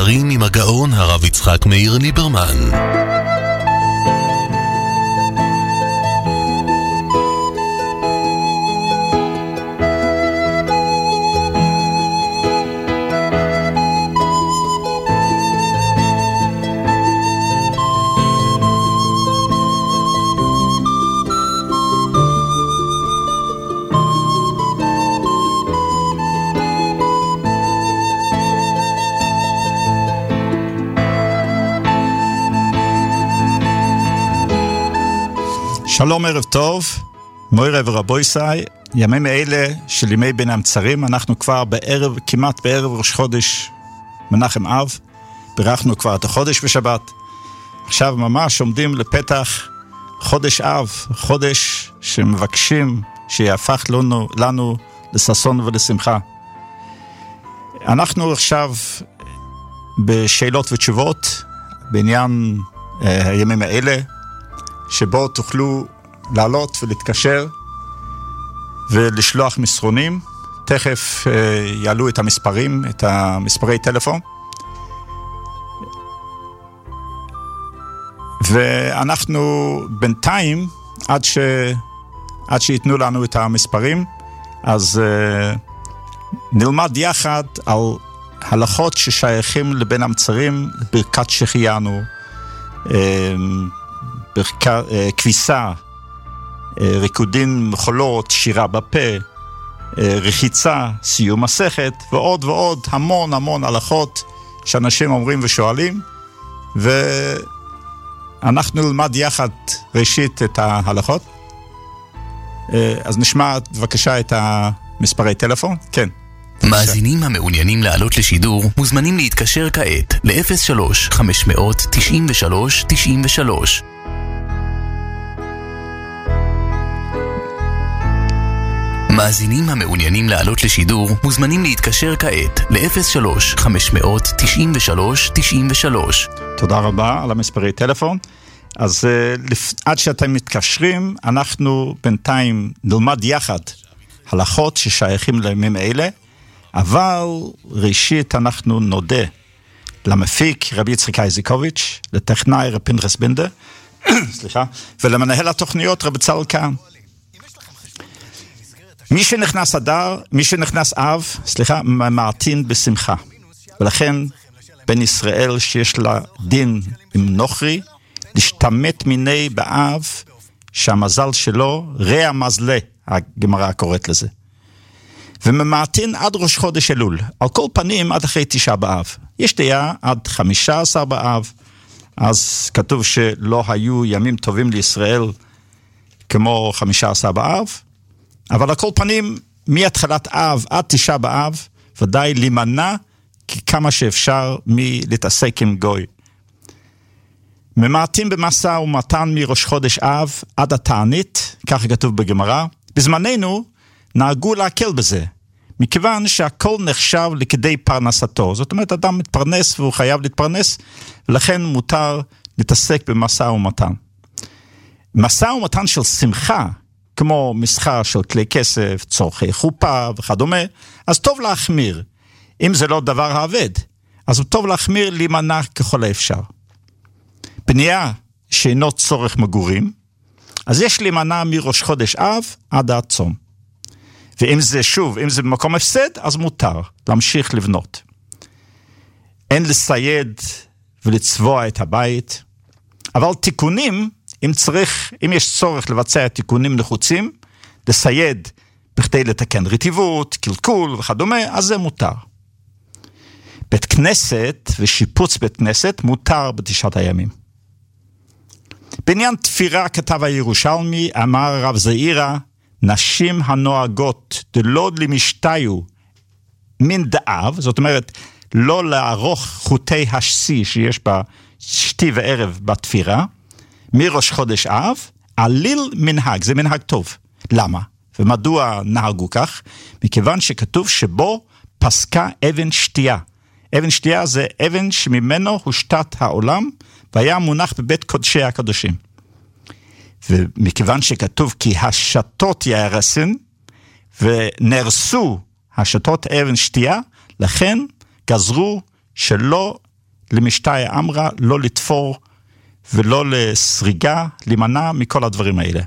דברים עם הגאון הרב יצחק מאיר ליברמן. שלום, ערב טוב, מוירה ורבוי סי, ימים אלה של ימי בין המצרים, אנחנו כבר בערב, כמעט בערב ראש חודש מנחם אב, בירכנו כבר את החודש בשבת, עכשיו ממש עומדים לפתח חודש אב, חודש שמבקשים שיהפך לנו לששון ולשמחה. אנחנו עכשיו בשאלות ותשובות בעניין הימים האלה, שבו תוכלו לעלות ולהתקשר ולשלוח מסרונים. תכף יעלו את המספרים, את המספרי טלפון. ואנחנו בינתיים, עד שיתנו לנו את המספרים, אז נלמד יחד על הלכות ששייכים לבין המצרים, ברכת שחיינו, כביסה, ריקודין מחולות, שירה בפה, רחיצה, סיום מסכת, ועוד ועוד, המון הלכות שאנשים אומרים ושואלים, ואנחנו נלמד יחד ראשית את ההלכות. אז נשמע בבקשה את המספרי טלפון. כן. מאזינים המעוניינים לעלות לשידור מוזמנים להתקשר כעת ל-03-593-93-93. מאזינים המעוניינים לעלות לשידור מוזמנים להתקשר כעת ל-03-593-93-93. תודה רבה על המספרי טלפון. אז עד שאתם מתקשרים, אנחנו בינתיים נלמד יחד הלכות ששייכים לימים אלה, אבל ראשית אנחנו נודה למפיק רבי יצחק איזיקוביץ', לטכנאי רבי פנחס בינדה, סליחה, ולמנהל התוכניות רבי צהל כאן. מי שנכנס אב, מעטין בשמחה. ולכן בן ישראל שיש לה דין עם נוכרי, להשתמת מיני באב, שהמזל שלו רע מזלה, הגמרא קוראת לזה. וממעטין עד ראש חודש אלול, על כל פנים עד אחרי 9 באב. יש דעה עד 15 באב, אז כתוב שלא היו ימים טובים לישראל כמו 15 באב, אבל על כל פנים מהתחלת אב עד 9 באב, ודאי להימנע כמה שאפשר מלהתעסק עם גוי. ממעטים במשא ומתן מראש חודש אב עד התענית, ככה כתוב בגמרא. בזמננו נהגו להקל בזה, מכיוון שהכל נחשב לכדי פרנסתו. זאת אומרת, אדם מתפרנס והוא חייב להתפרנס, ולכן מותר להתעסק במשא ומתן. משא ומתן של שמחה, כמו מסחר של כלי כסף, צורכי חופה וכדומה, אז טוב להחמיר. אם זה לא דבר העבד, אז טוב להחמיר להימנע ככל האפשר. בנייה שאינו צורך מגורים, אז יש להימנע מראש חודש אב עד הצום. ואם זה במקום הפסד, אז מותר להמשיך לבנות. אין לסייד ולצבוע את הבית, אבל תיקונים, אם יש צורך לבצע תיקונים נחוצים, לסייד בכדי לתקן רטיבות, קלקול וכדומה, אז זה מותר. בית כנסת ושיפוץ בית כנסת מותר בתשעת הימים. בעניין תפירה כתב הירושלמי, אמר הרב זעירא, נשים הנוהגות דלא למשתיו מן דאב, זאת אומרת, לא לערוך חוטי השיא שיש בה שתי וערב בתפירה, מראש חודש אב, עליל מנהג, זה מנהג טוב. למה? ומדוע נהגו כך? מכיוון שכתוב שבו פסקה אבן שתייה. אבן שתייה זה אבן שממנו הושתת העולם, והיה מונח בבית קודשי הקדושים. ומכיוון שכתוב כי השתות יהרסן, ונרסו השתות אבן שתייה, לכן גזרו שלא למשתאי אמרה, לא לתפור ולא לסריגה, להימנע מכל הדברים האלה.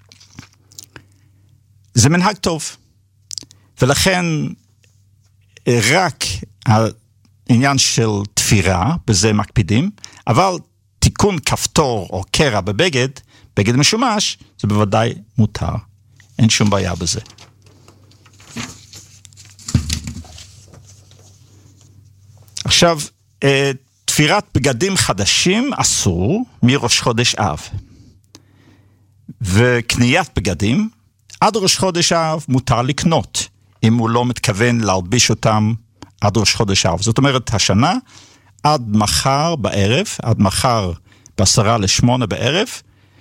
זה מנהג טוב, ולכן רק העניין של תפירה, בזה מקפידים, אבל תיקון כפתור או קרע בבגד, בגד משומש, זה בוודאי מותר. אין שום בעיה בזה. עכשיו, תפירת בגדים חדשים אסור מראש חודש אב. וקניית בגדים, עד ראש חודש אב מותר לקנות, אם הוא לא מתכוון להלביש אותם עד ראש חודש אב. זאת אומרת, השנה, עד מחר בערב, עד מחר ב7:50 בערב,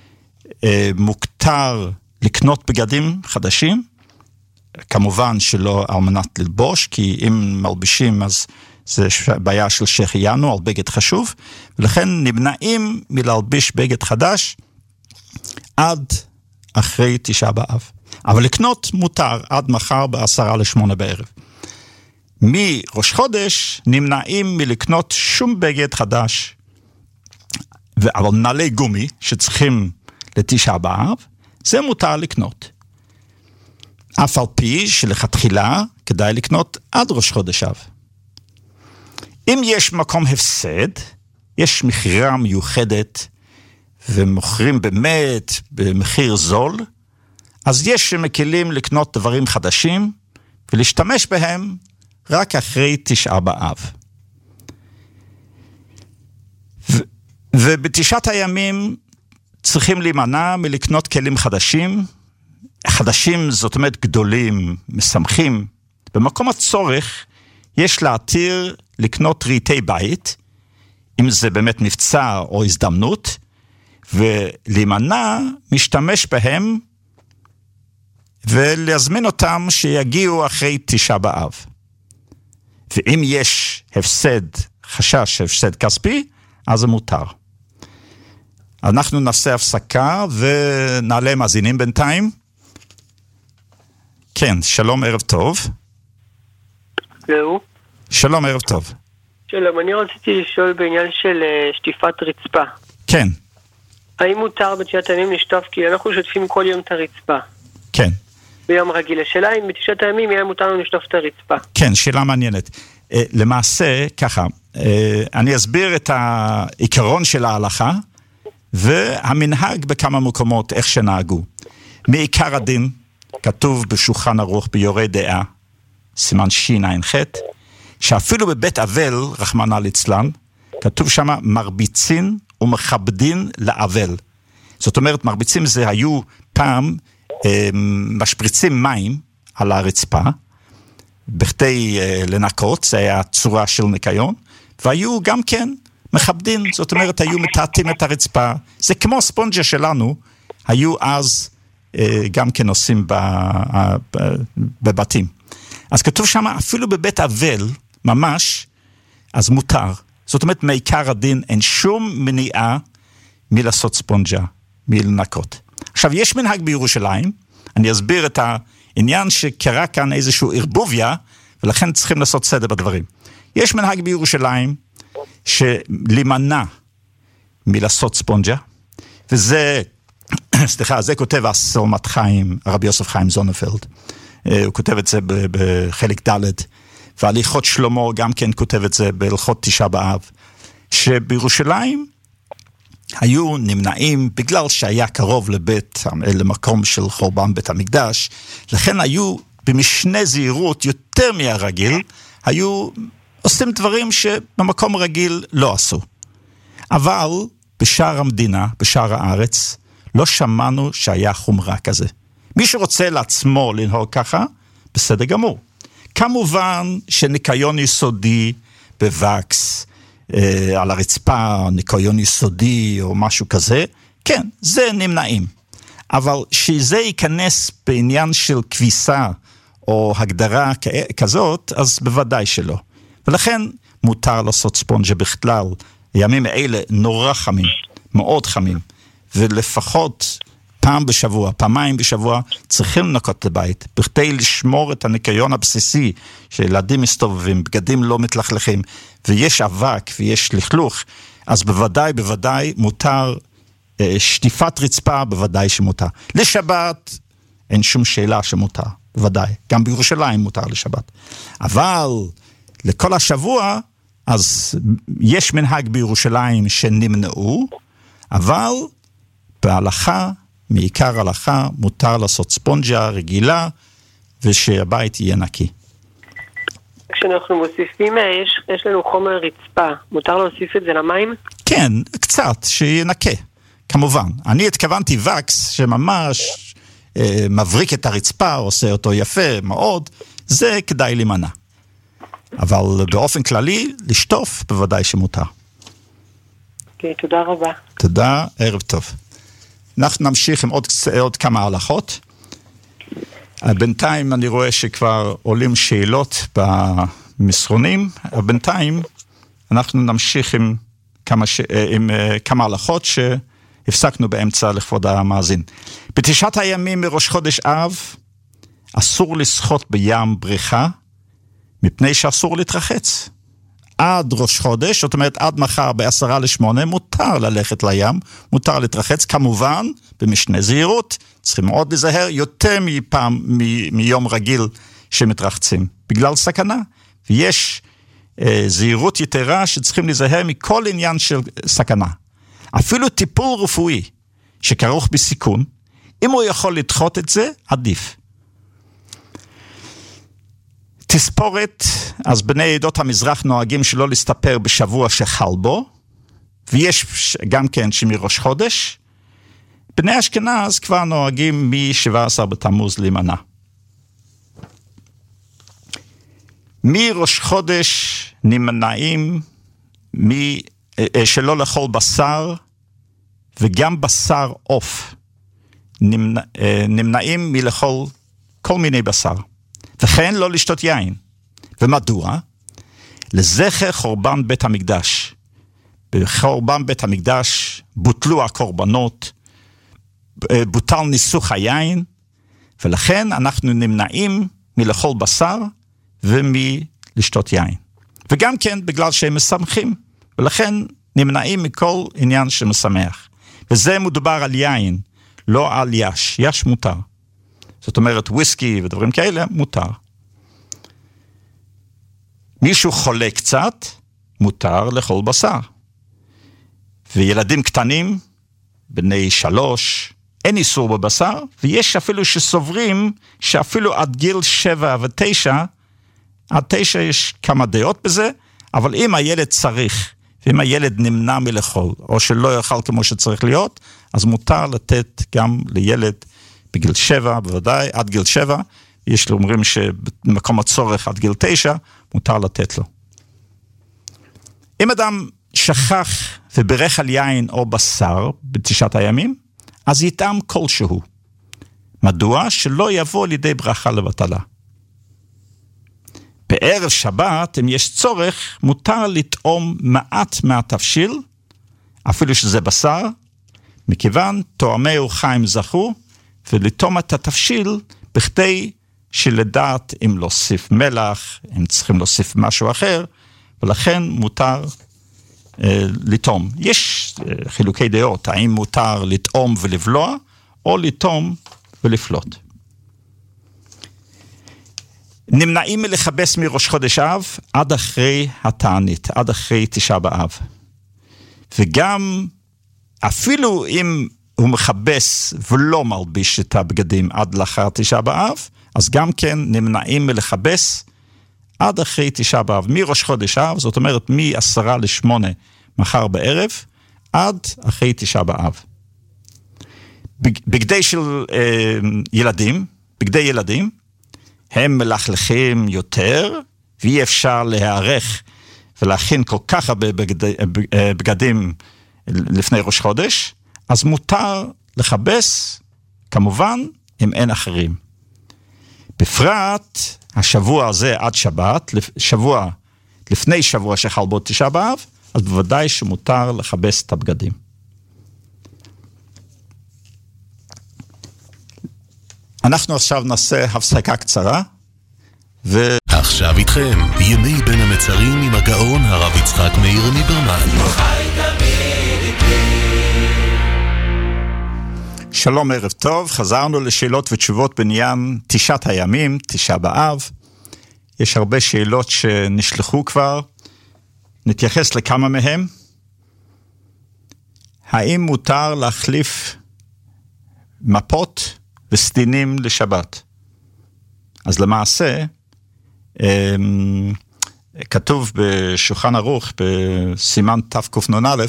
מותר לקנות בגדים חדשים, כמובן שלא על מנת ללבוש, כי אם מלבישים אז זה בעיה של שהחיינו על בגד חשוב, ולכן נמנעים מלהלביש בגד חדש עד אחרי 9 באב. אבל לקנות מותר עד מחר ב7:50 בערב. מראש חודש נמנעים מלקנות שום בגד חדש, אבל נעלי גומי שצריכים ל9 באב, זה מותר לקנות. אף על פי שלכתחילה כדאי לקנות עד ראש חודש אב. אם יש מקום הפסד, יש מחירה מיוחדת, ומוכרים באמת במחיר זול, אז יש שמקלים לקנות דברים חדשים, ולהשתמש בהם רק אחרי 9 באב. ובתשעת הימים צריכים להימנע מלקנות כלים חדשים, חדשים זאת אומרת גדולים, משמחים. במקום הצורך יש להתיר לקנות רהיטי בית, אם זה באמת מבצע או הזדמנות, ולהימנע משתמש בהם, ולהזמין אותם שיגיעו אחרי 9 באב. ואם יש הפסד, חשש הפסד כספי, אז זה מותר. אנחנו נעשה הפסקה ונעלה מאזינים בינתיים. כן, שלום, ערב טוב. זהו. שלום, ערב טוב. שלום, אני רציתי לשאול בעניין של שטיפת רצפה. כן. האם מותר בתשעת הימים לשטוף? כי אנחנו שוטפים כל יום את הרצפה. כן. ביום רגיל. השאלה אם בתשעת הימים יהיה מותר לנו לשטוף את הרצפה. כן, שאלה מעניינת. למעשה, ככה, אני אסביר את העיקרון של ההלכה, והמנהג בכמה מקומות איך שנהגו. מעיקר הדין, כתוב בשולחן ערוך ביורה דעה, סימן שע"ח, שאפילו בבית אבל, רחמנא ליצלן, כתוב שם מרביצין ומכבדין לאבל. זאת אומרת, מרביצים זה היו פעם משפריצים מים על הרצפה, בכדי לנקות, זה היה צורה של ניקיון, והיו גם כן מכבדין, זאת אומרת, היו מטעטים את הרצפה. זה כמו ספונג'ה שלנו, היו אז גם כן עושים בבתים. אז כתוב שם, אפילו בבית אבל, ממש, אז מותר. זאת אומרת, מעיקר הדין אין שום מניעה מלעשות ספונג'ה, מלנקות. עכשיו, יש מנהג בירושלים, אני אסביר את העניין שקרה כאן איזשהו ערבוביה, ולכן צריכים לעשות סדר בדברים. יש מנהג בירושלים, שלמנע מלעשות ספונג'ה, וזה, סליחה, זה כותב הסלמת חיים, הרבי יוסף חיים זונפלד, הוא כותב את זה בחלק ד', והליכות שלמה גם כן כותב את זה בהלכות 9 באב, שבירושלים היו נמנעים, בגלל שהיה קרוב למקום של חורבן בית המקדש, לכן היו במשנה זהירות יותר מהרגיל, היו עושים דברים שבמקום רגיל לא עשו. אבל בשאר המדינה, בשאר הארץ, לא שמענו שהיה חומרה כזה. מי שרוצה לעצמו לנהוג ככה, בסדר גמור. כמובן שניקיון יסודי בווקס, על הרצפה, ניקיון יסודי או משהו כזה, כן, זה נמנעים. אבל שזה ייכנס בעניין של כביסה או הגדרה כזאת, אז בוודאי שלא. ולכן מותר לעשות ספונג'ה בכלל. הימים האלה נורא חמים, מאוד חמים, ולפחות פעם בשבוע, פעמיים בשבוע, צריכים לנקות את הבית, בכדי לשמור את הניקיון הבסיסי, שילדים מסתובבים, בגדים לא מתלכלכים, ויש אבק ויש לכלוך, אז בוודאי מותר, שטיפת רצפה בוודאי שמותר. לשבת אין שום שאלה שמותר, בוודאי. גם בירושלים מותר לשבת. אבל לכל השבוע, אז יש מנהג בירושלים שנמנעו, אבל בהלכה, מעיקר הלכה, מותר לעשות ספונג'ה רגילה, ושהבית יהיה נקי. כשאנחנו מוסיפים, יש לנו חומר רצפה, מותר להוסיף את זה למים? כן, קצת, שינקה, כמובן. אני התכוונתי וקס, שממש מבריק את הרצפה, עושה אותו יפה מאוד, זה כדאי להימנע. אבל באופן כללי, לשטוף בוודאי שמותר. אוקיי, תודה רבה. תודה, ערב טוב. אנחנו נמשיך עם עוד כמה הלכות. בינתיים אני רואה שכבר עולים שאלות במסרונים. בינתיים אנחנו נמשיך עם כמה הלכות שהפסקנו באמצע לכבוד המאזין. בתשעת הימים מראש חודש אב, אסור לשחות בים בריכה, מפני שאסור להתרחץ. עד ראש חודש, זאת אומרת עד מחר ב7:50, מותר ללכת לים, מותר להתרחץ, כמובן, במשנה זהירות, צריכים עוד לזהר יותר מיום רגיל שמתרחצים, בגלל סכנה. ויש זהירות יתרה שצריכים לזהר מכל עניין של סכנה. אפילו טיפול רפואי שכרוך בסיכון, אם הוא יכול לדחות את זה, עדיף. תספורת, אז בני עדות המזרח נוהגים שלא להסתפר בשבוע שחל בו, ויש גם כן שמראש חודש. בני אשכנז כבר נוהגים מ-17 בתמוז להימנע. מראש חודש נמנעים שלא לאכול בשר, וגם בשר עוף. נמנעים מלאכול כל מיני בשר. וכן לא לשתות יין. ומדוע? לזכר חורבן בית המקדש. בחורבן בית המקדש בוטלו הקורבנות, בוטל ניסוך היין, ולכן אנחנו נמנעים מלאכול בשר ומלשתות יין. וגם כן בגלל שהם משמחים, ולכן נמנעים מכל עניין שמשמח. וזה מדובר על יין, לא על יש. יש מותר. זאת אומרת, וויסקי ודברים כאלה, מותר. מישהו חולה קצת, מותר לאכול בשר. וילדים קטנים, בני 3, אין איסור בבשר, ויש אפילו שסוברים שאפילו עד גיל 7 ו9, עד 9 יש כמה דעות בזה, אבל אם הילד צריך, ואם הילד נמנע מלאכול, או שלא יאכל כמו שצריך להיות, אז מותר לתת גם לילד בגיל 7, בוודאי, עד גיל 7, יש אומרים שבמקום הצורך עד גיל 9, מותר לתת לו. אם אדם שכח וברך על יין או בשר בתשעת הימים, אז יטעם כלשהו. מדוע? שלא יבוא לידי ברכה לבטלה. בערב שבת, אם יש צורך, מותר לטעום מעט מהתבשיל, אפילו שזה בשר, מכיוון תואמי אורחיים זכו, ולטעום את התבשיל בכדי שלדעת אם להוסיף מלח, אם צריכים להוסיף משהו אחר, ולכן מותר לטעום. יש חילוקי דעות, האם מותר לטעום ולבלוע, או לטעום ולפלוט. נמנעים מלחבס מראש חודש אב עד אחרי התענית, עד אחרי תשעה באב. וגם אפילו אם הוא מחבס ולא מלביש את הבגדים עד לאחר תשעה באב, אז גם כן נמנעים מלחבס עד אחרי תשעה באב, מראש חודש אב, זאת אומרת מ10:50 מחר בערב, עד אחרי תשעה באב. בגדי של ילדים, בגדי ילדים, הם מלכלכים יותר, ואי אפשר להיערך ולהכין כל כך הרבה בגדים לפני ראש חודש, אז מותר לחבס, כמובן, אם אין אחרים. בפרט, השבוע הזה עד שבת, לפני שבוע שחל בו תשעה באב, אז בוודאי שמותר לחבס את הבגדים. אנחנו עכשיו נעשה הפסקה קצרה, עכשיו איתכם, ימי בין המצרים עם הגאון הרב יצחק מאיר ליברמן. שלום, ערב טוב, חזרנו לשאלות ותשובות בעניין תשעת הימים, תשעה באב. יש הרבה שאלות שנשלחו כבר, נתייחס לכמה מהם. האם מותר להחליף מפות וסדינים לשבת? אז למעשה, כתוב בשולחן ערוך, בסימן תקנ"א,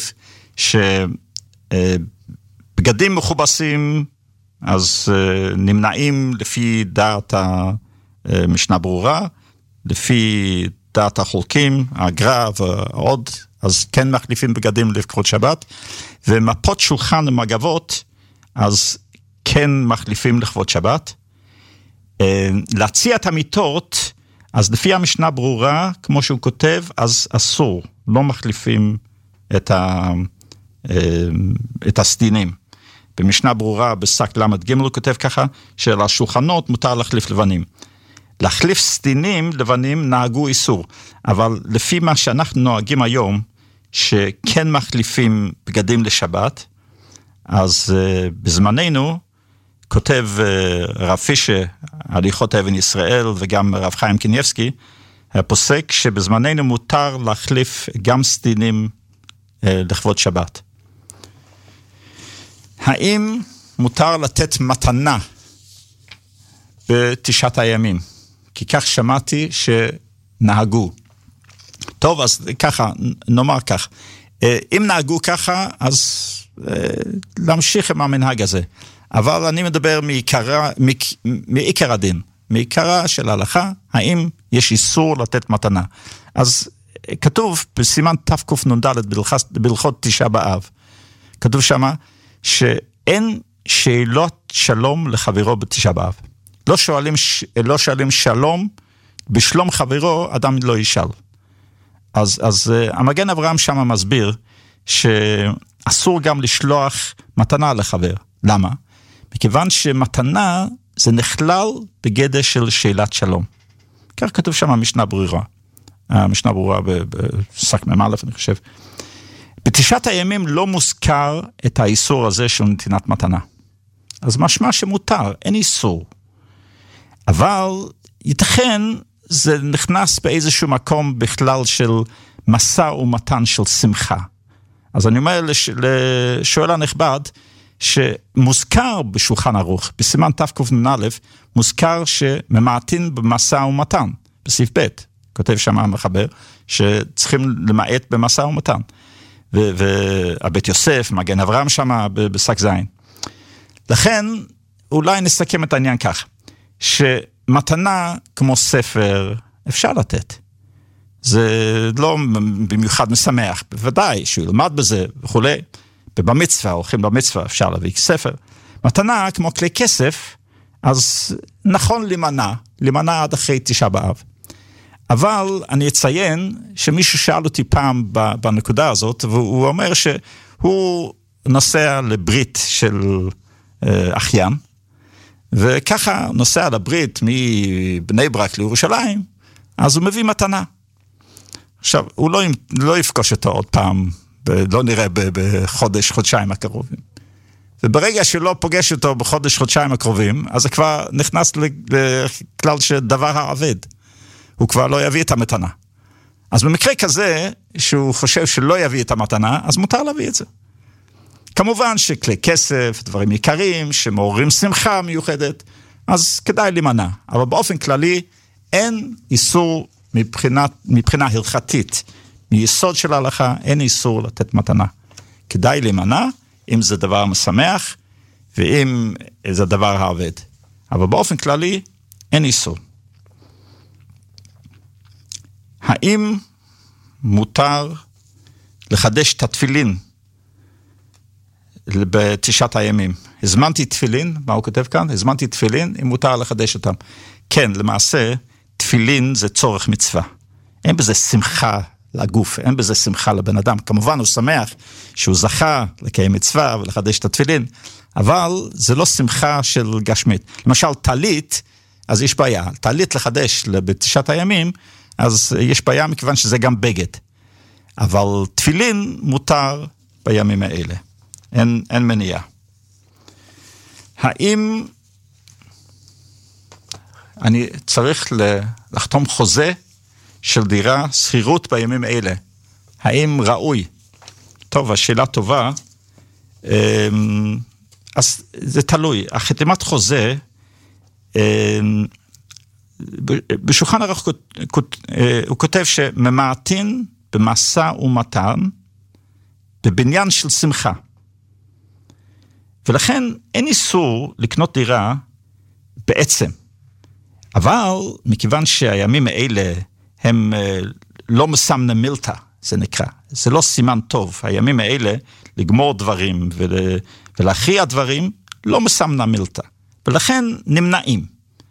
שבגדים מכובסים, אז נמנעים לפי דעת המשנה ברורה, לפי דעת החולקים, הגר"א ועוד, אז כן מחליפים בגדים לכבוד שבת, ומפות שולחן ומגבות, אז כן מחליפים לכבוד שבת. להציע את המיטות, אז לפי המשנה ברורה, כמו שהוא כותב, אז אסור, לא מחליפים את הסדינים. במשנה ברורה, בשק למד ג' הוא כותב ככה, שלשולחנות מותר להחליף לבנים. להחליף סדינים לבנים נהגו איסור, אבל לפי מה שאנחנו נוהגים היום, שכן מחליפים בגדים לשבת, אז בזמננו, כותב רב פישר, הליכות אבן ישראל, וגם רב חיים קניבסקי, הפוסק שבזמננו מותר להחליף גם סדינים לכבוד שבת. האם מותר לתת מתנה בתשעת הימים? כי כך שמעתי שנהגו. טוב, אז ככה, נאמר כך. אם נהגו ככה, אז להמשיך עם המנהג הזה. אבל אני מדבר מעיקר הדין, מעיקרה של ההלכה, האם יש איסור לתת מתנה. אז כתוב בסימן תקנ"ד בהלכות תשעה באב, כתוב שמה שאין שאלות שלום לחברו בתשעה באב. לא שואלים שלום, בשלום חברו אדם לא ישאל. אז המגן אברהם שמה מסביר שאסור גם לשלוח מתנה לחבר. למה? מכיוון שמתנה זה נכלל בגדר של שאלת שלום. כך כתוב שם המשנה ברורה. המשנה ברורה בשק מ"א, אני חושב. בתשעת הימים לא מוזכר את האיסור הזה של נתינת מתנה. אז משמע שמותר, אין איסור. אבל ייתכן זה נכנס באיזשהו מקום בכלל של משא ומתן של שמחה. אז אני אומר לשואל הנכבד, שמוזכר בשולחן ערוך, בסימן תקנ"א, מוזכר שממעטין במשא ומתן, בסעיף ב', כותב שם המחבר, שצריכים למעט במשא ומתן. והבית יוסף, מגן אברהם שם בשק זין. לכן, אולי נסכם את העניין כך, שמתנה כמו ספר אפשר לתת. זה לא במיוחד משמח, בוודאי שהוא ילמד בזה וכו'. ובמצווה, הולכים במצווה, אפשר להביא ספר. מתנה כמו כלי כסף, אז נכון להימנע עד אחרי תשעה באב. אבל אני אציין שמישהו שאל אותי פעם בנקודה הזאת, והוא אומר שהוא נוסע לברית של אחיין, וככה נוסע לברית מבני ברק לירושלים, אז הוא מביא מתנה. עכשיו, הוא לא יפגוש אותו עוד פעם, לא נראה בחודש-חודשיים הקרובים. וברגע שלא פוגש אותו בחודש-חודשיים הקרובים, אז זה כבר נכנס לכלל שדבר העבד. הוא כבר לא יביא את המתנה. אז במקרה כזה, שהוא חושב שלא יביא את המתנה, אז מותר להביא את זה. כמובן שכלי כסף, דברים יקרים, שמעוררים שמחה מיוחדת, אז כדאי להימנע. אבל באופן כללי, אין איסור מבחינה הלכתית. מיסוד של ההלכה, אין איסור לתת מתנה. כדאי להימנע, אם זה דבר משמח, ואם זה דבר העבד. אבל באופן כללי, אין איסור. האם מותר לחדש את התפילין בתשעת הימים? הזמנתי תפילין, מה הוא כותב כאן? הזמנתי תפילין, אם מותר לחדש אותם. כן, למעשה, תפילין זה צורך מצווה. אין בזה שמחה לגוף, אין בזה שמחה לבן אדם. כמובן הוא שמח שהוא זכה לקיים מצווה ולחדש את התפילין, אבל זה לא שמחה של גשמית. למשל, טלית, אז יש בעיה. טלית לחדש בתשעת הימים, אז יש בעיה מכיוון שזה גם בגד. אבל תפילין מותר בימים האלה. אין מניעה. האם אני צריך לחתום חוזה של דירה שכירות בימים האלה? האם ראוי? טוב, השאלה טובה. אז זה תלוי. החתימת חוזה, בשולחן ערוך הוא כותב שממעטין במשא ומתן בבניין של שמחה. ולכן אין איסור לקנות דירה בעצם. אבל מכיוון שהימים האלה הם לא מסמנה מילתא, זה נקרא. זה לא סימן טוב. הימים האלה לגמור דברים ולהכריע דברים לא מסמנה מילתא. ולכן נמנעים.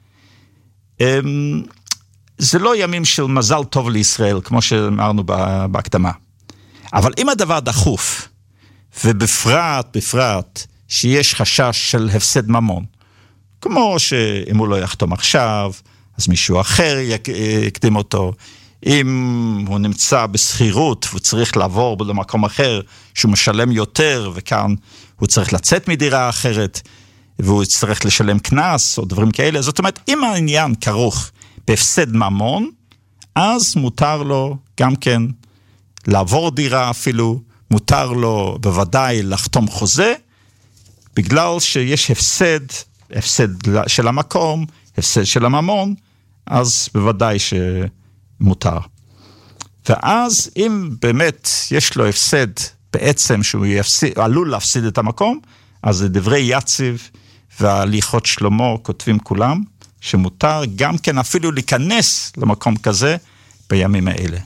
זה לא ימים של מזל טוב לישראל, כמו שאמרנו בהקדמה. אבל אם הדבר דחוף, ובפרט שיש חשש של הפסד ממון, כמו שאם הוא לא יחתום עכשיו, אז מישהו אחר יקדים אותו, אם הוא נמצא בסחירות, והוא צריך לעבור למקום אחר, שהוא משלם יותר, וכאן הוא צריך לצאת מדירה אחרת, והוא צריך לשלם קנס, או דברים כאלה. זאת אומרת, אם העניין כרוך בהפסד ממון, אז מותר לו גם כן לעבור דירה אפילו, מותר לו בוודאי לחתום חוזה, בגלל שיש הפסד של המקום, הפסד של הממון, אז בוודאי שמותר. ואז אם באמת יש לו הפסד בעצם שהוא עלול להפסיד את המקום, אז זה דברי יציב והליכות שלמה כותבים כולם, שמותר גם כן אפילו להיכנס למקום כזה בימים האלה.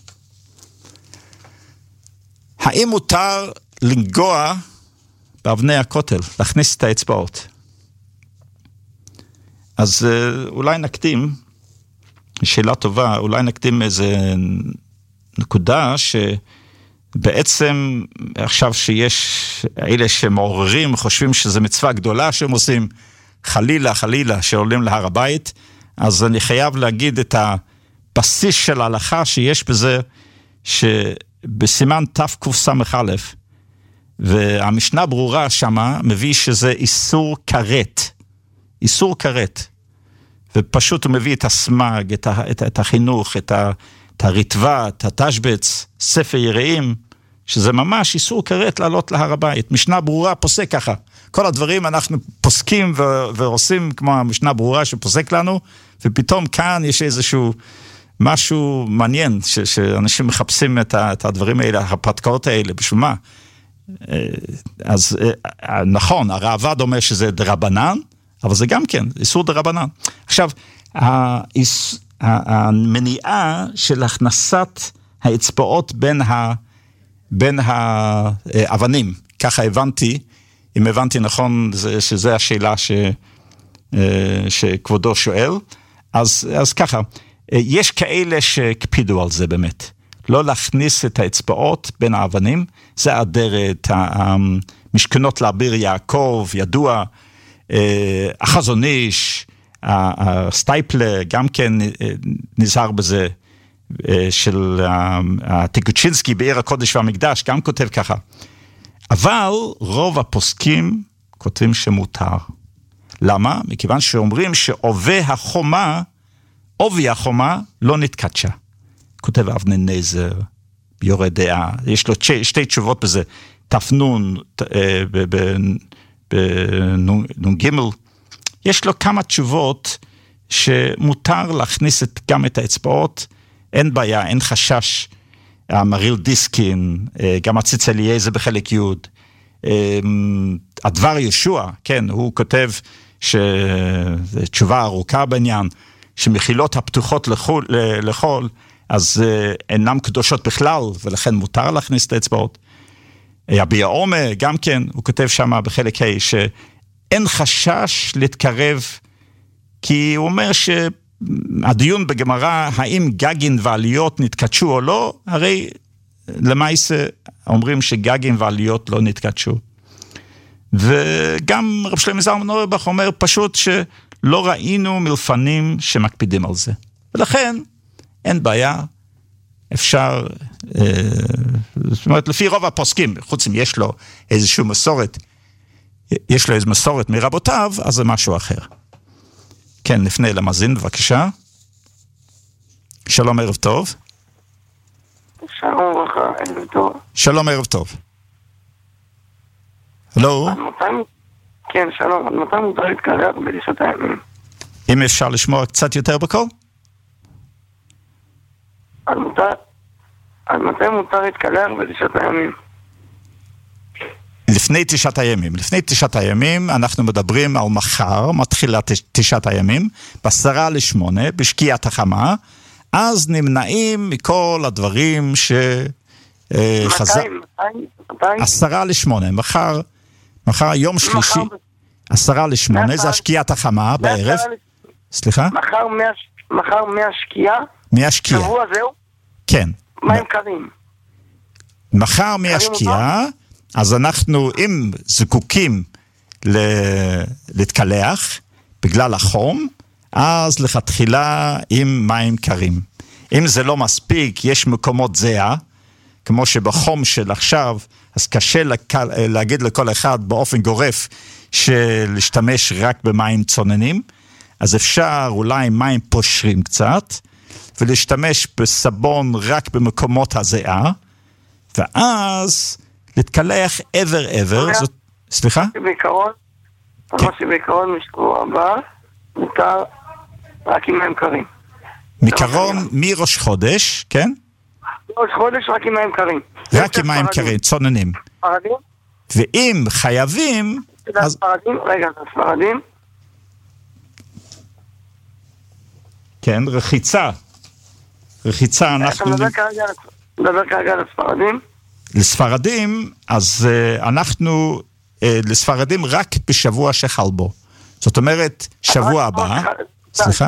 האם מותר לנגוע באבני הכותל, להכניס את האצבעות? אז אולי נקדים, שאלה טובה, אולי נקדים איזה נקודה שבעצם עכשיו שיש אלה שמעוררים, חושבים שזה מצווה גדולה שהם עושים, חלילה שעולים להר הבית, אז אני חייב להגיד את הבסיס של ההלכה שיש בזה, שבסימן תקס"א, והמשנה ברורה שמה מביא שזה איסור כרת, ופשוט הוא מביא את הסמג, את החינוך, את הרטבה, את התשבץ, ספר יראים, שזה ממש איסור כרת לעלות להר הבית. משנה ברורה פוסק ככה. כל הדברים אנחנו פוסקים ועושים כמו המשנה ברורה שפוסק לנו, ופתאום כאן יש איזשהו משהו מעניין, שאנשים מחפשים את הדברים האלה, הפתקאות האלה, בשביל מה? אז נכון, הרעב"ד אומר שזה דרבנן, אבל זה גם כן, איסור דרבנן. עכשיו, המניעה של הכנסת האצבעות בין האבנים, ככה הבנתי, אם הבנתי נכון, שזה השאלה שכבודו שואל, אז ככה, יש כאלה שקפידו על זה באמת, לא להכניס את האצבעות בין האבנים, זה האדרת, המשכנות לאביר יעקב, ידוע, החזון איש, הסטייפלר, גם כן נזהר בזה, של הטיקוצ'ינסקי בעיר הקודש והמקדש, גם כותב ככה. אבל רוב הפוסקים כותבים שמותר. למה? מכיוון שאומרים שעובי החומה לא נתקדשה. כותב אבני נזר, יורה דעה, יש לו שתי תשובות בזה, תפנון בנ"ג, יש לו כמה תשובות שמותר להכניס גם את האצבעות, אין בעיה, אין חשש, המריל דיסקין, גם הציץ אליעזר בחלק י', הדבר ישוע, כן, הוא כותב שתשובה ארוכה בעניין, שמחילות הפתוחות לחול, אז אינם קדושות בכלל, ולכן מותר להכניס את האצבעות. הביע עומר, גם כן, הוא כותב שם בחלק ה' שאין חשש להתקרב, כי הוא אומר שהדיון בגמרא, האם גגין ועליות נתקדשו או לא, הרי למעשה אומרים שגגים ועליות לא נתקדשו. וגם רב שלמה זלמן אוירבך אומר פשוט שלא ראינו מלפנים שמקפידים על זה. ולכן אין בעיה, אפשר, זאת אומרת, לפי רוב הפוסקים, חוץ אם יש לו איזושהי מסורת, יש לו איזו מסורת מרבותיו, אז זה משהו אחר. כן, לפני למאזין, בבקשה. שלום, ערב טוב. שלום וברכה, ערב טוב. שלום, ערב טוב. הלו? כן, שלום. עד מתי מותר להתקלח בתשעת הימים? אם אפשר לשמוע קצת יותר בקול? עד מתי מותר להתקלח בתשעת הימים? לפני תשעת הימים. לפני תשעת הימים אנחנו מדברים על מחר, מתחילה תשעת הימים, ב7:50, בשקיעת החמה, אז נמנעים מכל הדברים שחזר... מתי? 7:50, מחר יום שלישי, 7:50, זה השקיעת החמה בערב. סליחה? מחר מהשקיעה? מהשקיעה. שבוע זהו? כן. מים קרים. מחר מהשקיעה, אז אנחנו, אם זקוקים להתקלח בגלל החום, אז לכתחילה עם מים קרים. אם זה לא מספיק, יש מקומות זהה, כמו שבחום של עכשיו, אז קשה להגיד לכל אחד באופן גורף שלהשתמש רק במים צוננים, אז אפשר אולי מים פושרים קצת, ולהשתמש בסבון רק במקומות הזהה, ואז להתקלח עבר. סליחה? בעיקרון משבוע הבא מותר רק עם מים קרים. מקרון מראש חודש, כן? ראש חודש רק עם מים קרים. רק עם מים קרים, צוננים. ספרדים? ואם חייבים... רגע, ספרדים? כן, רחיצה אנחנו... אתה מדבר כרגע על הספרדים? לספרדים, אז אנחנו לספרדים רק בשבוע שחל בו. זאת אומרת, שבוע הבא... סליחה?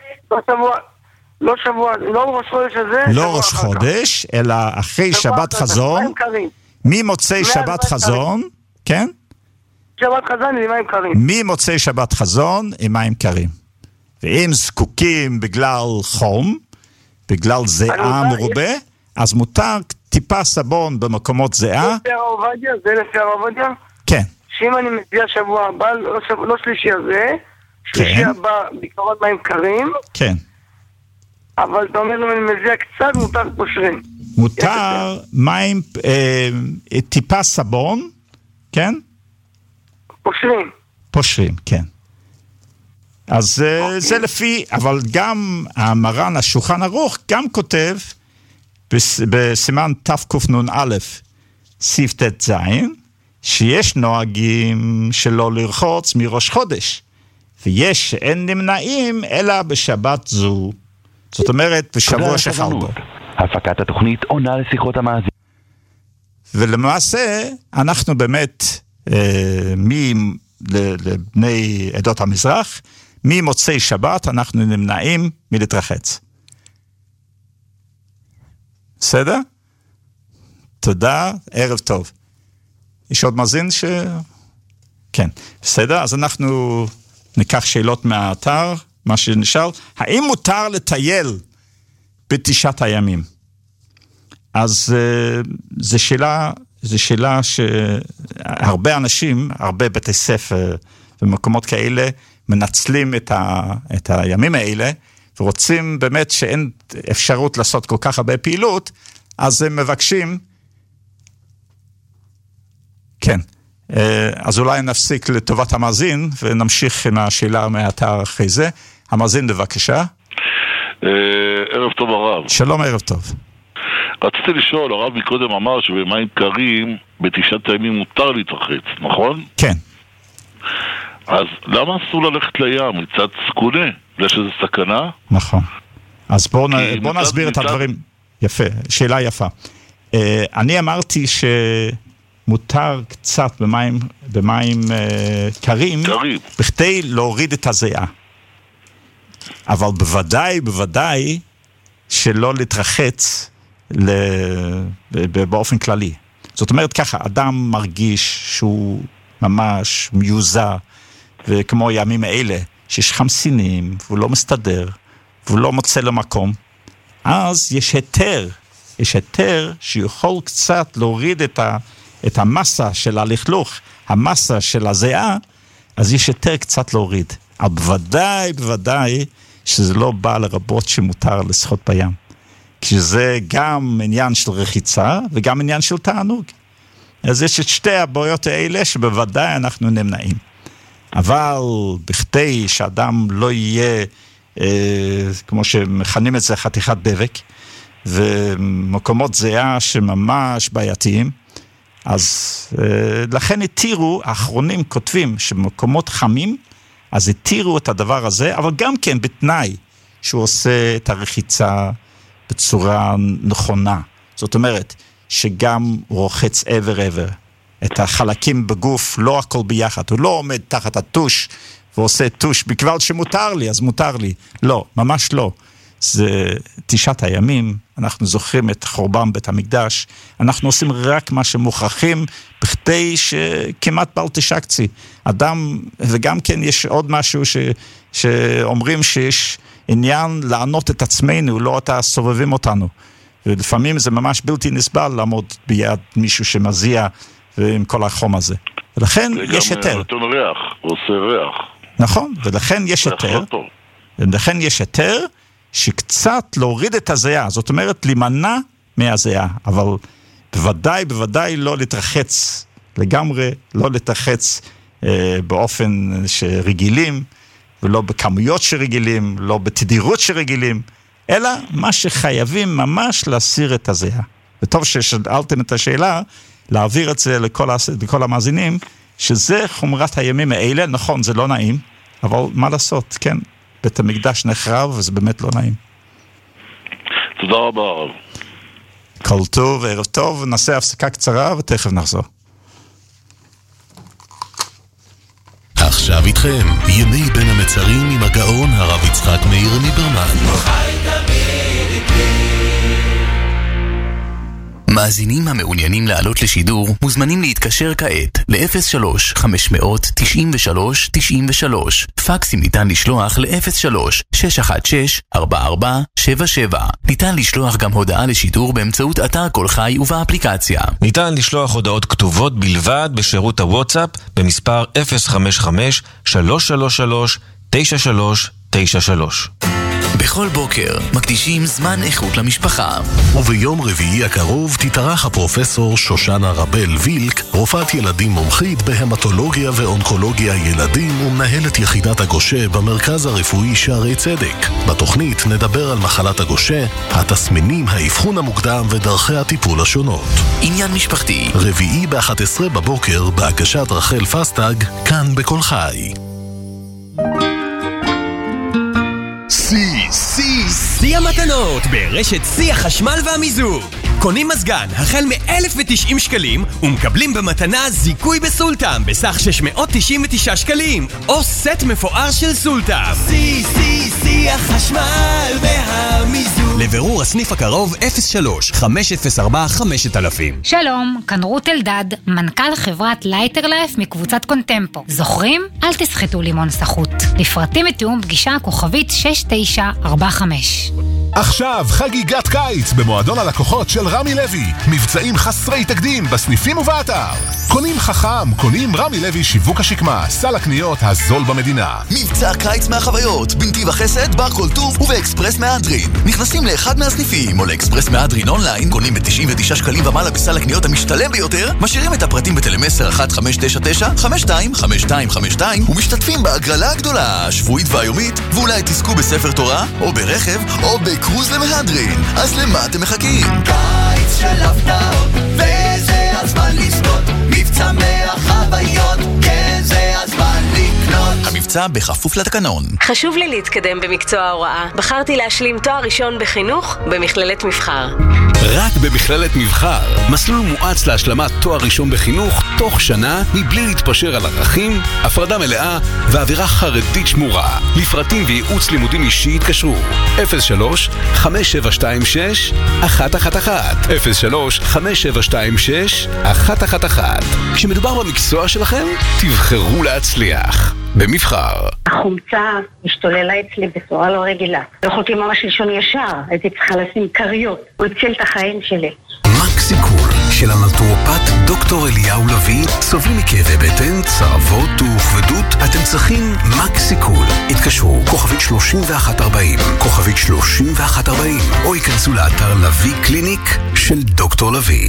לא ראש חודש הזה. לא ראש חודש, אלא אחרי שבת חזון. ממוצאי שבת חזון, כן? שבת חזון עם מים קרים. ממוצאי שבת חזון עם מים קרים. ואם זקוקים בגלל חום, בגלל זיעה מרובה, אז מותר טיפה סבון במקומות זיעה. זה לפי הרב עובדיה? כן. שאם אני מציע שבוע הבא, לא שלישי הזה, שלישי הבא בעיקרון מים קרים. כן. אבל אתה אומר, אם אני מציע קצת, מותר פושרים. מותר מים, טיפה סבון, כן? פושרים, כן. אז זה לפי, אבל גם המרן השולחן ערוך גם כותב בסימן תקנ"א סעיף ט"ז שיש נוהגים שלא לרחוץ מראש חודש, ויש שאין נמנעים אלא בשבת זו. זאת אומרת בשבוע שחל בו. הפקת התוכנית עונה לשיחות המאזין. ולמעשה אנחנו באמת לבני עדות המזרח, ממוצאי שבת אנחנו נמנעים מלהתרחץ. בסדר? תודה, ערב טוב. יש עוד מאזין כן, בסדר? אז אנחנו ניקח שאלות מהאתר, מה שנשאל. האם מותר לטייל בתשעת הימים? אז זו שאלה שהרבה אנשים, הרבה בתי ספר ומקומות כאלה, מנצלים את הימים האלה, ורוצים באמת שאין אפשרות לעשות כל כך הרבה פעילות, אז הם מבקשים, כן, אז אולי נפסיק לטובת המאזין, ונמשיך עם השאלה מהאתר אחרי זה. המאזין בבקשה. ערב טוב הרב. שלום, ערב טוב. רציתי לשאול, הרב מקודם אמר שבמים קרים בתשעת הימים מותר להתרחץ, נכון? כן. אז למה אסור ללכת לים? מצד סכונה? בגלל שזה סכנה? נכון. אז בוא נסביר את הדברים. יפה, שאלה יפה. אני אמרתי שמותר קצת במים קרים, בכדי להוריד את הזיעה. אבל בוודאי שלא להתרחץ באופן כללי. זאת אומרת ככה, אדם מרגיש שהוא ממש מיוזע, וכמו הימים האלה, שיש חמסינים, והוא לא מסתדר, והוא לא מוצא למקום, אז יש היתר שיכול קצת להוריד את המסה של הלכלוך, המסה של הזיעה, אז יש היתר קצת להוריד. אבל בוודאי שזה לא בא לרבות שמותר לשחות בים. כשזה גם עניין של רחיצה וגם עניין של תענוג. אז יש את שתי הבעיות האלה שבוודאי אנחנו נמנעים. אבל בכדי שאדם לא יהיה, כמו שמכנים את זה, חתיכת דבק, ומקומות זיעה שממש בעייתיים, אז לכן התירו, האחרונים כותבים שבמקומות חמים, אז התירו את הדבר הזה, אבל גם כן בתנאי שהוא עושה את הרחיצה בצורה נכונה. זאת אומרת, שגם הוא רוחץ עבר, את החלקים בגוף, לא הכל ביחד, הוא לא עומד תחת הטוש, ועושה טוש, בכלל שמותר לי, אז מותר לי. לא, ממש לא. זה 9 הימים, אנחנו זוכרים את חורבן בית המקדש, אנחנו עושים רק מה שמוכרחים, בכדי שכמעט בל תשקצי. אדם, וגם כן יש עוד משהו שאומרים שיש עניין לענות את עצמנו, לא את הסובבים אותנו. ולפעמים זה ממש בלתי נסבל לעמוד ביד מישהו שמזיע עם כל החום הזה. ולכן יש היתר. וגם נותן ריח, עושה ריח. נכון, ולכן יש היתר. ולכן יש היתר שקצת להוריד את הזיעה, זאת אומרת להימנע מהזיעה, אבל בוודאי לא להתרחץ, לגמרי לא להתרחץ באופן שרגילים, ולא בכמויות שרגילים, לא בתדירות שרגילים, אלא מה שחייבים ממש להסיר את הזיעה. וטוב ששאלתם את השאלה, להעביר את זה לכל המאזינים, שזה חומרת הימים האלה, נכון, זה לא נעים, אבל מה לעשות, כן? בית המקדש נחרב, וזה באמת לא נעים. תודה רבה, הרב. כל טוב, ערב טוב, נעשה הפסקה קצרה, ותכף נחזור. עכשיו איתכם, ימי בין המצרים עם הגאון הרב יצחק מאיר ליברמן. מאזינים המעוניינים לעלות לשידור מוזמנים להתקשר כעת ל-03-593-93-93. פקסים ניתן לשלוח ל-03-616-4477. ניתן לשלוח גם הודעה לשידור באמצעות אתר כל חי ובאפליקציה. ניתן לשלוח הודעות כתובות בלבד בשירות הוואטסאפ במספר 055-333-9393. בכל בוקר מקדישים זמן איכות למשפחה. וביום רביעי הקרוב תתארח הפרופסור שושנה רבל וילק, רופאת ילדים מומחית בהמטולוגיה ואונקולוגיה ילדים ומנהלת יחידת הגושה במרכז הרפואי שערי צדק. בתוכנית נדבר על מחלת הגושה, התסמינים, האבחון המוקדם ודרכי הטיפול השונות. עניין משפחתי. רביעי ב-11 בבוקר בהגשת רחל פסטג, כאן בכל חי. שיא המתנות ברשת שיא החשמל והמיזוג. קונים מזגן החל מ-1,090 שקלים ומקבלים במתנה זיכוי בסולטם בסך 699 שקלים או סט מפואר של סולטם. שיא החשמל והמיזוג. לבירור הסניף הקרוב 03-504-5000. שלום, כאן רות אלדד, מנכ"ל חברת לייטרלייף מקבוצת קונטמפו. זוכרים? אל תסחטו לימון סחוט. לפרטים ותיאום פגישה כוכבית 6945. עכשיו חגיגת קיץ במועדון הלקוחות של רמי לוי. מבצעים חסרי תקדים בסניפים ובאתר. קונים חכם, קונים רמי לוי שיווק השקמה, סל הקניות הזול במדינה. מבצע קיץ מהחוויות, בנתיב החסד, בר כל טוב ובאקספרס מהדרין. נכנסים לאחד מהסניפים או לאקספרס מהדרין אונליין, קונים ב-99 שקלים ומעלה בסל הקניות המשתלם ביותר, משאירים את הפרטים בטלמסר 1599-525252 ומשתתפים בהגרלה הגדולה, השבועית והיומית, ואולי תזכו בספר תורה או ברכב או קרוז למהדרין. אז למה אתם מחכים? קיץ של הפתעות, וזה הזמן לזכות מבצע מהחוויות, כן זה הזמן לקנות. המבצע בכפוף לתקנון. חשוב לי להתקדם במקצוע ההוראה. בחרתי להשלים תואר ראשון בחינוך במכללת מבחר. רק במכללת מבחר, מסלול מואץ להשלמת תואר ראשון בחינוך תוך שנה מבלי להתפשר על ערכים, הפרדה מלאה ואווירה חרדית שמורה. לפרטים וייעוץ לימודים אישי התקשרו 03-5726-111 03-5726-111. כשמדובר במקצוע שלכם, תבחרו להצליח במבחר. החומצה משתוללה אצלי בצורה לא רגילה. לא יכולתי ממש לישון ישר, הייתי צריכה לשים קריות. הוא הציל את החיים שלי. מקסיקול של הנטורופט דוקטור אליהו לוי. סובלים מכאבי בטן, צרבות וכבדות? אתם צריכים מקסיקול. התקשרו כוכבית 3140 כוכבית 3140 או ייכנסו לאתר לוי קליניק של דוקטור לוי.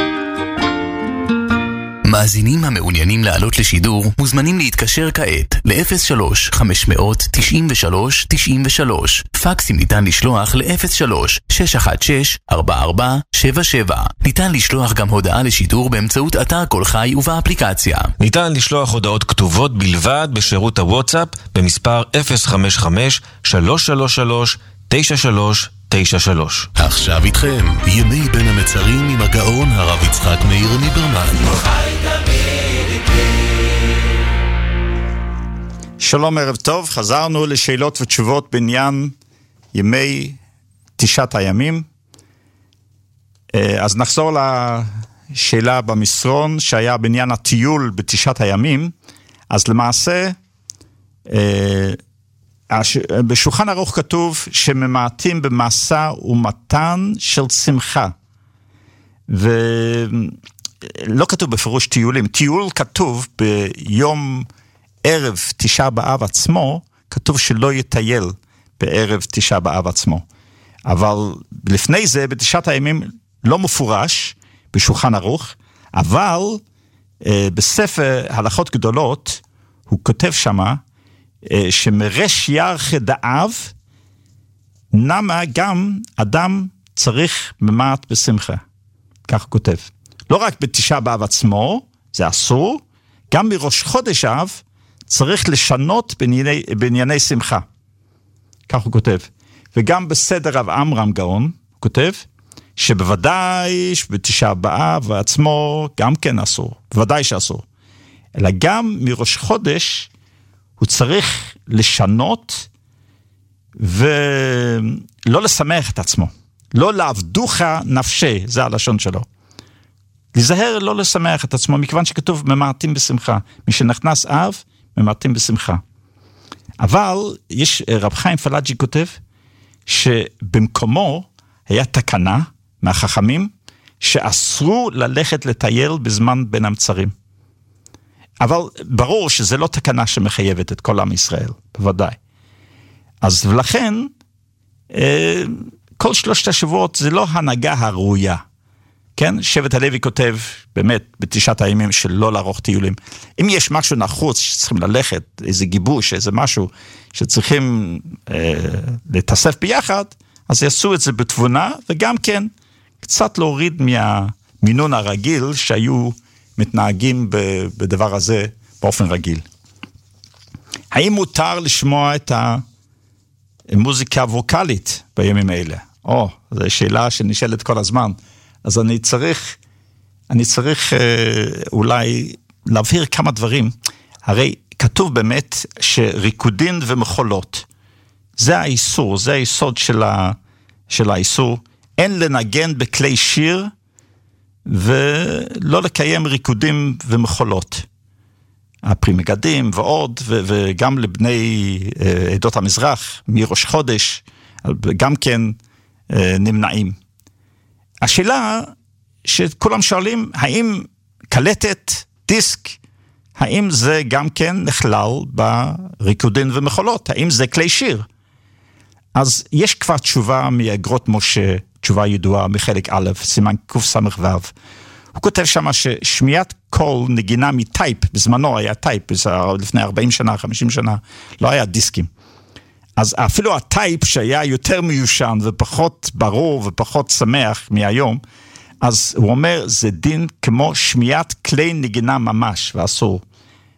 מאזינים המעוניינים לעלות לשידור מוזמנים להתקשר כעת ל-03-593-93-93. פקסים ניתן לשלוח ל-03-616-4477. ניתן לשלוח גם הודעה לשידור באמצעות אתר כל חי ובאפליקציה. ניתן לשלוח הודעות כתובות בלבד בשירות הוואטסאפ במספר 055-333-9393. עכשיו איתכם, ימי בין המצרים עם הגאון הרב יצחק מאיר ליברמן. שלום, ערב טוב, חזרנו לשאלות ותשובות בעניין ימי תשעת הימים. אז נחזור לשאלה במסרון שהיה בעניין הטיול בתשעת הימים. אז למעשה בשולחן ערוך כתוב שממעטים במסע ומתן של שמחה, ולא כתוב בפירוש טיולים. טיול כתוב ביום ערב תשעה באב עצמו, כתוב שלא יטייל בערב תשעה באב עצמו, אבל לפני זה בתשעת הימים לא מפורש בשולחן ערוך, אבל בספר הלכות גדולות הוא כותב שמה שמרש ירח דאב נמה גם אדם צריך ממעט בשמחה. כך הוא כותב. לא רק בתשעה באב עצמו, זה אסור, גם מראש חודש אב צריך לשנות בענייני שמחה. כך הוא כותב. וגם בסדר רב עמרם גאון, הוא כותב, שבוודאי בתשעה באב עצמו גם כן אסור, בוודאי שאסור. אלא גם מראש חודש הוא צריך לשנות ולא לשמח את עצמו. לא לעבדוך נפשי, זה הלשון שלו. להיזהר לא לשמח את עצמו, מכיוון שכתוב ממעטים בשמחה. מי שנכנס אב, ממעטים בשמחה. אבל יש רב חיים פלאג'י כותב, שבמקומו היה תקנה מהחכמים, שאסרו ללכת לטייל בזמן בין המצרים. אבל ברור שזה לא תקנה שמחייבת את כל עם ישראל, בוודאי. אז ולכן, כל שלושת השבועות זה לא הנהגה הראויה. כן? שבט הלוי כותב, באמת, בתשעת הימים של לא לערוך טיולים. אם יש משהו נחוץ שצריכים ללכת, איזה גיבוש, איזה משהו שצריכים לתאסף ביחד, אז יעשו את זה בתבונה, וגם כן, קצת להוריד מהמינון הרגיל שהיו מתנהגים בדבר הזה באופן רגיל. האם מותר לשמוע את המוזיקה הווקלית בימים האלה? זו שאלה שנשאלת כל הזמן. אז אני צריך אולי להבהיר כמה דברים. הרי כתוב באמת שריקודין ומחולות, זה האיסור, זה היסוד של האיסור. אין לנגן בכלי שיר, ולא לקיים ריקודים ומחולות. הפרי מגדים ועוד, וגם לבני עדות המזרח, מראש חודש, גם כן נמנעים. השאלה שכולם שואלים, האם קלטת, דיסק, האם זה גם כן נכלל בריקודין ומחולות? האם זה כלי שיר? אז יש כבר תשובה מאגרות משה, תשובה ידועה מחלק א', סימן קס"ו. הוא כותב שמה ששמיעת קול נגינה מטייפ, בזמנו היה טייפ, לפני 40 שנה, 50 שנה, לא היה דיסקים. אז אפילו הטייפ שהיה יותר מיושן ופחות ברור ופחות שמח מהיום, אז הוא אומר, זה דין כמו שמיעת כלי נגינה ממש, ואסור.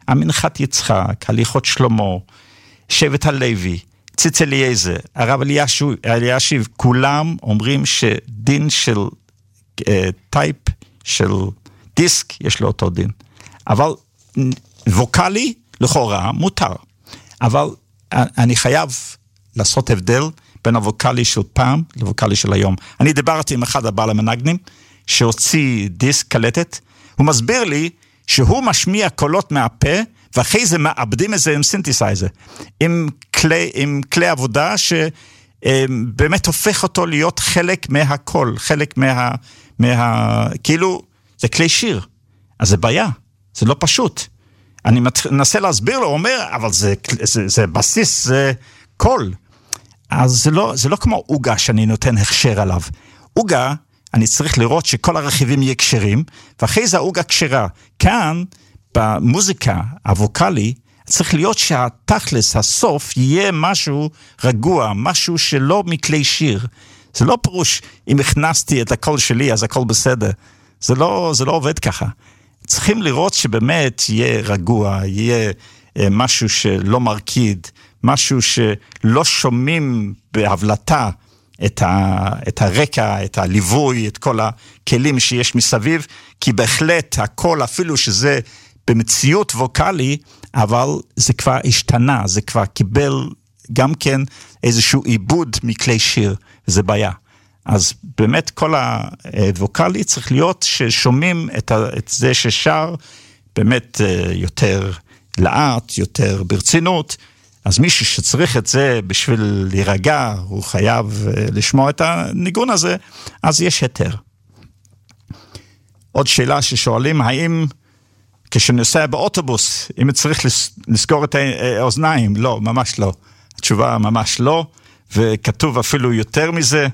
המנחת יצחק, הליכות שלמה, שבט הלוי, ציץ אליעזר, הרב אלישיב, כולם אומרים שדין של טייפ של דיסק יש לו אותו דין. אבל ווקלי לכאורה מותר. אבל אני חייב לעשות הבדל בין הווקלי של פעם לווקלי של היום. אני דיברתי עם אחד הבעל המנגנים שהוציא דיסק קלטת, הוא מסביר לי שהוא משמיע קולות מהפה, ואחרי זה מאבדים את זה עם סינתסייזר, עם כלי עבודה שבאמת הופך אותו להיות חלק מהקול, חלק כאילו זה כלי שיר, אז זה בעיה, זה לא פשוט. אני מנסה להסביר לו, הוא אומר, אבל זה בסיס, זה קול. אז זה לא כמו אוגה שאני נותן הכשר עליו. אוגה, אני צריך לראות שכל הרכיבים יהיה קשרים, ואחרי זה האוגה קשרה. כאן, במוזיקה הווקלי, צריך להיות שהתכלס, הסוף, יהיה משהו רגוע, משהו שלא מכלי שיר. זה לא פירוש, אם הכנסתי את הקול שלי, אז הכל בסדר. זה לא עובד ככה. צריכים לראות שבאמת יהיה רגוע, יהיה משהו שלא מרקיד, משהו שלא שומעים בהבלטה את הרקע, את הליווי, את כל הכלים שיש מסביב, כי בהחלט הכל, אפילו שזה במציאות ווקלי, אבל זה כבר השתנה, זה כבר קיבל גם כן איזשהו עיבוד מכלי שיר, וזה בעיה. אז באמת כל הווקלי צריך להיות ששומעים את זה ששר באמת יותר לאט, יותר ברצינות, אז מישהו שצריך את זה בשביל להירגע, הוא חייב לשמוע את הניגון הזה, אז יש היתר. עוד שאלה ששואלים, האם כשנוסע באוטובוס, אם צריך לסגור את האוזניים? לא, ממש לא. התשובה ממש לא, וכתוב אפילו יותר מזה,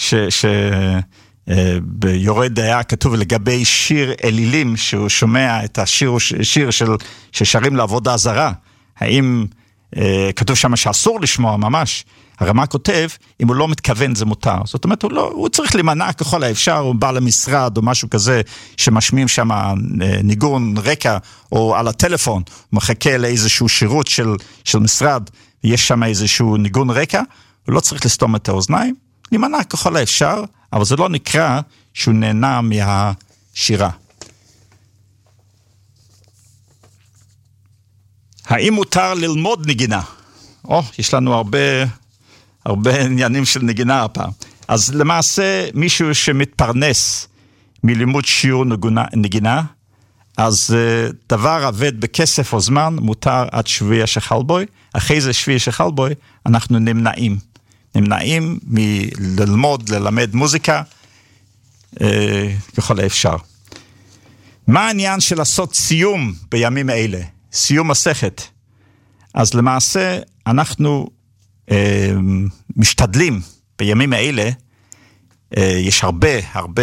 ביורד היה כתוב לגבי שיר אלילים, שהוא שומע את השיר ששרים לעבודה זרה. האם כתוב שם שאסור לשמוע ממש, הרמה כותב, אם הוא לא מתכוון זה מותר. זאת אומרת, הוא צריך להימנע ככל האפשר, הוא בא למשרד או משהו כזה, שמשמיעים שם ניגון רקע, או על הטלפון, הוא מחכה לאיזשהו שירות של משרד, ויש שם איזשהו ניגון רקע, הוא לא צריך לסתום את האוזניים, להימנע ככל האפשר, אבל זה לא נקרא שהוא נהנה מהשירה. האם מותר ללמוד נגינה? יש לנו הרבה עניינים של נגינה הפעם. אז למעשה מישהו שמתפרנס מלימוד שיעור נגינה, אז דבר עבד בכסף או זמן מותר עד שבוע שחלבוי, אחרי זה שבוע שחלבוי אנחנו נמנעים ללמד מוזיקה ככל האפשר. מה העניין של לעשות סיום בימים האלה? סיום מסכת. אז למעשה אנחנו משתדלים בימים האלה, יש הרבה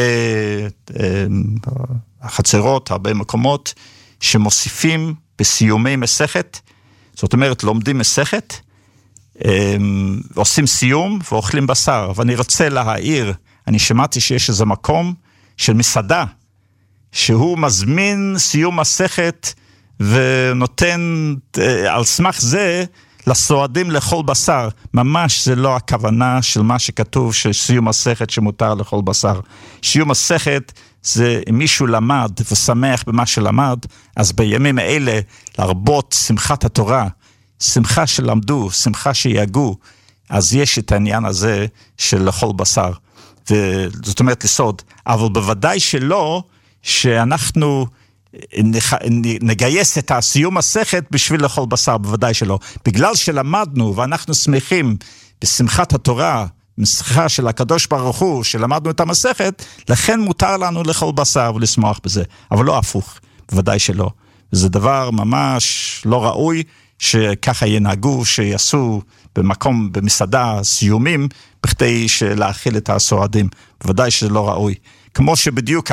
חצרות, הרבה מקומות שמוסיפים בסיומי מסכת, זאת אומרת לומדים מסכת, עושים סיום ואוכלים בשר. ואני רוצה להעיר, אני שמעתי שיש איזה מקום של מסעדה, שהוא מזמין סיום מסכת ונותן על סמך זה לסועדים לאכול בשר. ממש זה לא הכוונה של מה שכתוב של סיום מסכת שמותר לאכול בשר. סיום מסכת זה אם מישהו למד ושמח במה שלמד, אז בימים האלה להרבות שמחת התורה, שמחה שלמדו, שמחה שיגעו, אז יש את העניין הזה של לאכול בשר. וזאת אומרת לסוד, אבל בוודאי שלא שאנחנו נגייס את הסיום מסכת בשביל לאכול בשר, בוודאי שלא. בגלל שלמדנו ואנחנו שמחים בשמחת התורה, בשמחה של הקדוש ברוך הוא, שלמדנו את המסכת, לכן מותר לנו לאכול בשר ולשמוח בזה. אבל לא הפוך, בוודאי שלא. זה דבר ממש לא ראוי שככה ינהגו, שיעשו במקום, במסעדה, סיומים, בכדי להאכיל את הסועדים. בוודאי שזה לא ראוי. כמו שבדיוק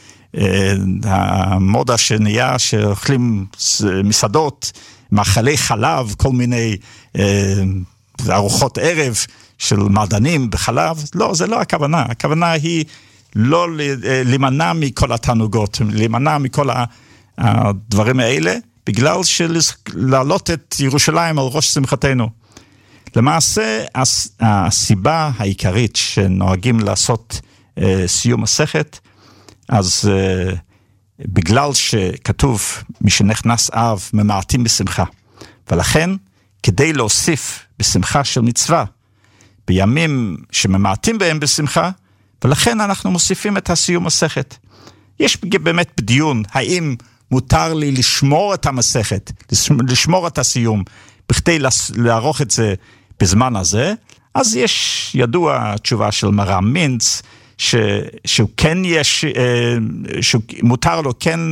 המודה שנהיה שאוכלים מסעדות, מאכלי חלב, כל מיני ארוחות ערב של מעדנים בחלב, לא, זה לא הכוונה. הכוונה היא לא להימנע מכל התענוגות, להימנע מכל הדברים האלה, בגלל להעלות את ירושלים על ראש שמחתנו. למעשה, הסיבה העיקרית שנוהגים לעשות סיום מסכת, אז בגלל שכתוב, מי שנכנס אב ממעטים בשמחה. ולכן, כדי להוסיף בשמחה של מצווה, בימים שממעטים בהם בשמחה, ולכן אנחנו מוסיפים את הסיום מסכת. יש באמת בדיון, האם מותר לי לשמור את המסכת, לשמור את הסיום, בכדי לערוך את זה בזמן הזה, אז יש ידוע תשובה של מרם מינץ, שהוא כן יש, שמותר לו כן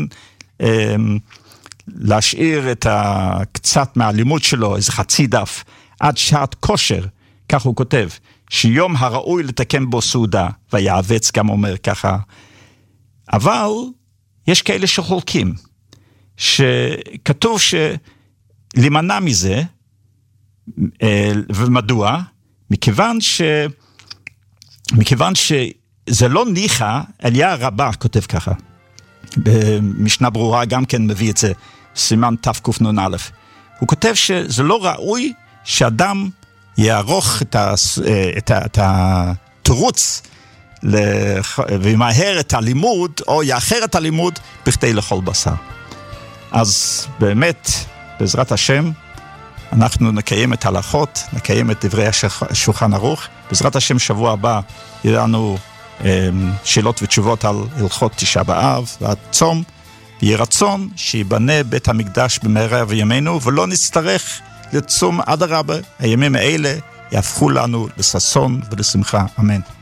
להשאיר את קצת מהלימוד שלו, איזה חצי דף, עד שעת כושר, כך הוא כותב, שיום הראוי לתקן בו סעודה, ויעבץ גם אומר ככה, אבל יש כאלה שחולקים, שכתוב שלמנע מזה, ומדוע? מכיוון שזה לא ניחא, אליה רבה כותב ככה, במשנה ברורה גם כן מביא את זה, סימן תקנ"א, הוא כותב שזה לא ראוי שאדם יערוך את התירוץ וימהר את הלימוד, או יאחר את הלימוד, בכדי לאכול בשר. אז באמת, בעזרת השם, אנחנו נקיים את ההלכות, נקיים את דברי השולחן ערוך. בעזרת השם, שבוע הבא יהיה לנו שאלות ותשובות על הלכות תשעה באב והצום. יהיה רצון שיבנה בית המקדש במהרה בימינו, ולא נצטרך לצום עד הרבה. הימים האלה יהפכו לנו לששון ולשמחה. אמן.